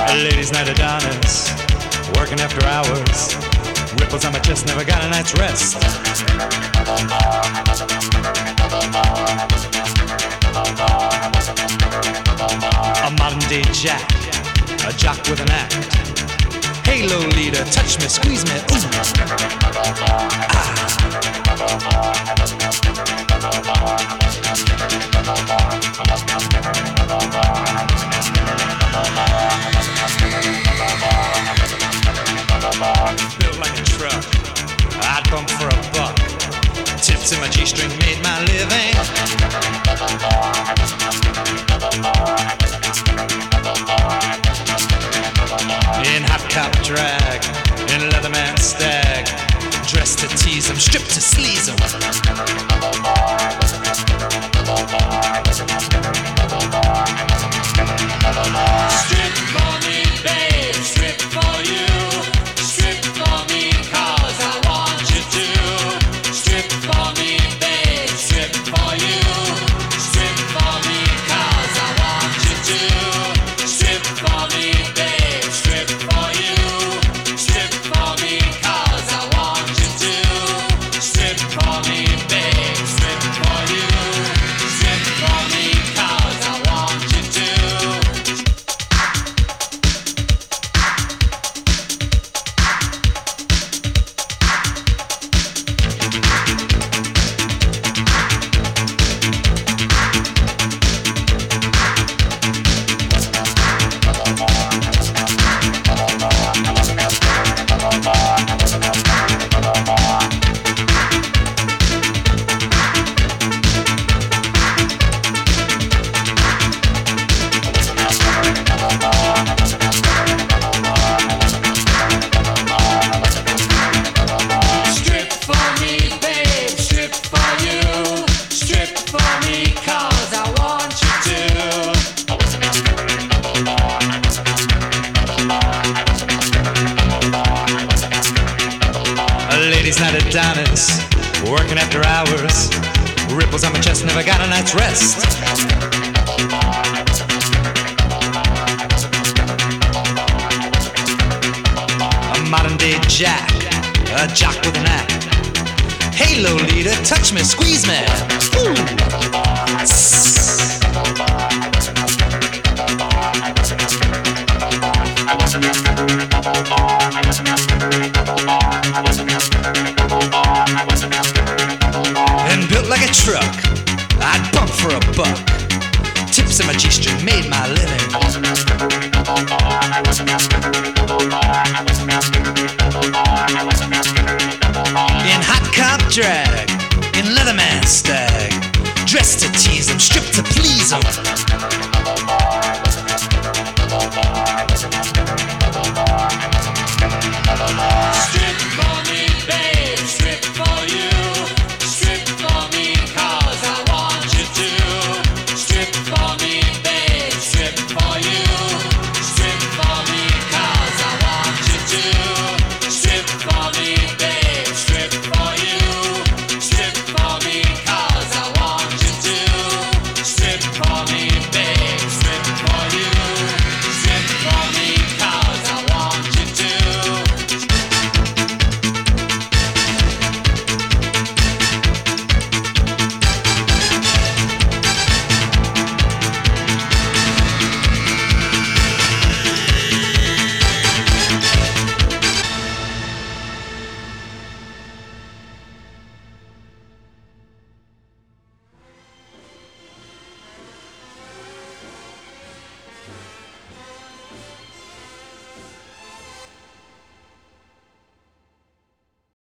Ladies' night Adonis, working after hours. Ripples on my chest, never got a night's rest. A modern day jack, a jock with an act. Hey, Lolita, touch me, squeeze me, ooh. Built like a truck, I'd bump for a buck. Tips in my G-string made my living. In hot cop drag, in Leatherman stag, dressed to tease 'em, stripped to sleaze 'em. Strip for me, babe, strip for you. Strip for me, 'cause I want you to. Strip for me, babe, strip for you. Strip for me, 'cause I want you to. Strip for me, babe, strip for you. Strip for me, 'cause I want you to. Strip for me, babe, strip for you. Strip for me, 'cause I want you to. Strip for me, babe, strip for you. Strip for me, 'cause I want you to. A ladies' night Adonis, working after hours. Ripples on my chest, never got a night's rest. A modern day jack, a jock with an act. Hey, Lolita, touch me, squeeze me. Ooh. And built like a truck, I'd bump for a buck. Tips in my G-string made my living. In hot cop drag, in Leatherman stag, dressed to tease 'em, stripped to please 'em.